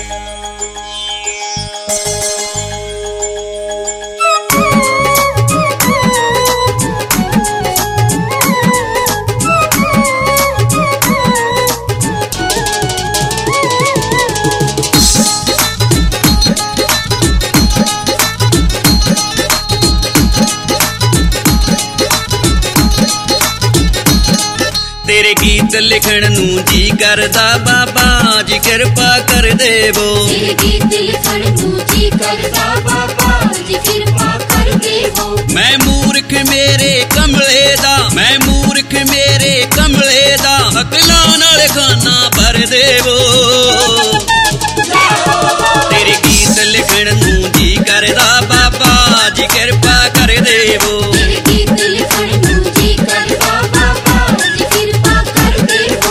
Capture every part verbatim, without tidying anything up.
तेरे गीत लिखण नूं जी करदा बाबा जी कृपा कर देवो। तेरे गीत लिखण नूं जी करदा बाबा जी कृपा कर देवो। मैं मूर्ख मेरे कमले दा, मैं मूर्ख मेरे कमले दा अकलां नाल खाना भर देवो। तेरे गीत लिखण नूं जी करदा बाबा जी कृपा कर देवो। तेरे गीत लिखण नूं जी करदा बाबा जी कृपा कर देवो।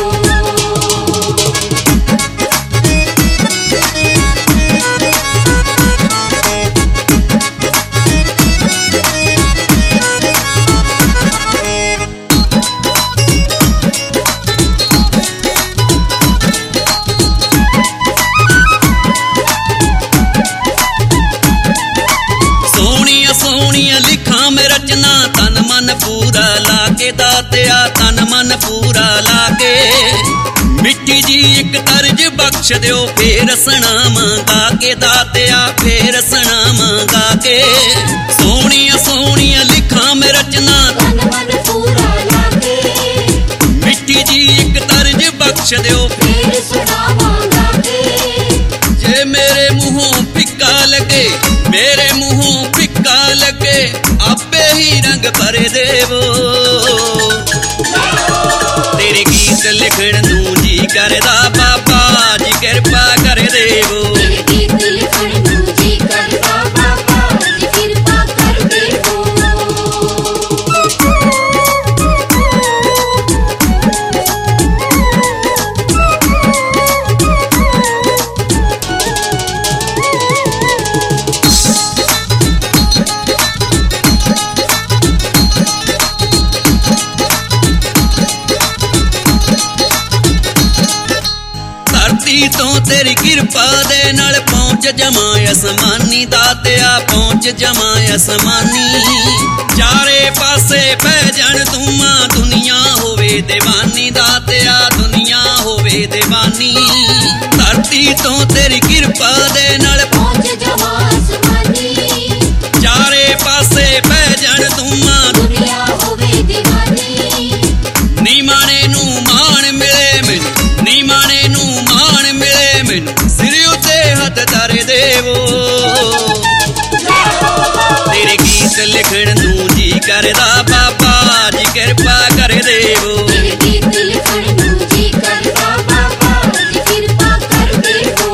सोहणियां सोहणियां लिखां मैं रचना तन मन पूरा लाके दातिया तन मन पूरा लाके। मिट्टी जी एक तर्ज बख्श दियो फेर सनावां गा के दातिया फेर सनावां गा के। सोहणियां सोहणियां लिखां मैं रचना तन मन पूरा लाके। मिट्टी जी एक तर्ज बख्श दियो फेर सुनावां गा के। जे मेरे मुंहों फिक्का लगे, मेरे मुंहों फिक्का लगे आपे ही रंग भर देवो। तेरे गीत लिखण नूं जी करदा बाबा जी कृपा कर देवो। तेरे गीत लिखण नूं जी करदा बाबा जी कृपा कर देवो। धरती तो तेरी कृपा दे नाल पहुंच जमा असमानी दातिया पहुंच जमा असमानी। चारे पासे पै जाण तूं दुनिया होवे दीवानी दातिया दुनिया होवे दीवानी। धरती तो तेरी कृपा दे नाल पहुंच जमा आसमानी। चारे पासे पै जाण तूं दुनिया होवे दीवानी। नी माणे नूं मान मिले मैनूं, नी माणे नूं मान मिले मैनूं सिर उत्ते हथ धर देवो। तेरे गीत लिखण नूं जी करदा बाबा जी कृपा कर देवो। तेरे गीत लिखण नूं जी करदा बाबा जी कृपा कर देवो।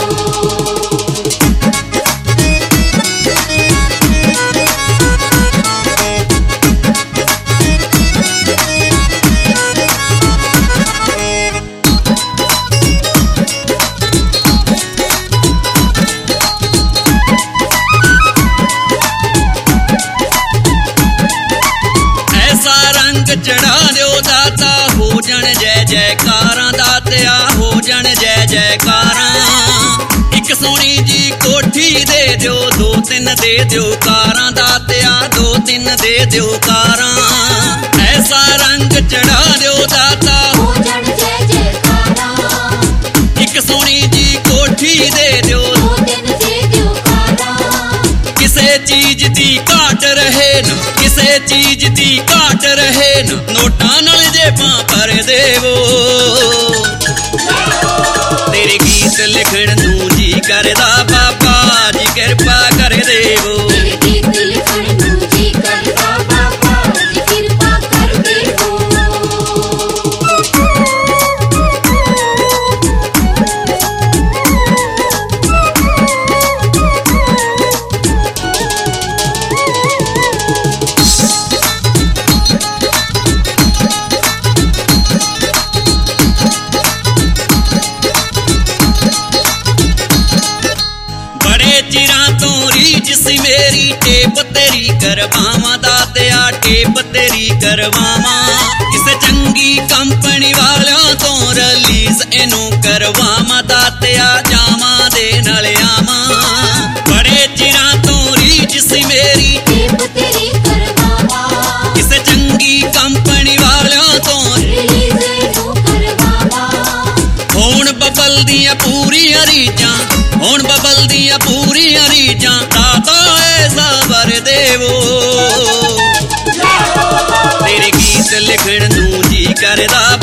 ऐसा रंग चढ़ा दियो दाता हो जण जय जयकारां दातिया हो जण जय जयकारां। एक सोहणी जी कोठी दे दियो दो तीन दे दियो कारां दातिया दो तीन दे दियो कारां। ऐसा रंग चढ़ा दियो दाता हो जण जय जयकारां। एक सोहणी जी कोठी दे दियो दो दिन दे दियो कारां। किसे चीज दी घाट रहे न, किसे चीज दी घाट रहे न नोटां नाल जेबां भर देवो। तेरे गीत लिखण नूं जी करदा बाबा जी कृपा कर देवो। तेरे गीत लिखण नूं जी करदा बाबा जी कृपा कर देवो। चिरां तो रीझ सी मेरी टेप तेरी करवावां दातिया टेप तेरी करवावां। किसे चंगी कंपनी वालों तो रिलीज इनू करवावां दातिया जावां दे दिल दिया पूरियां रीझां दाता ऐसा वर देवो तेरे गीत लिखण नूं जी करदा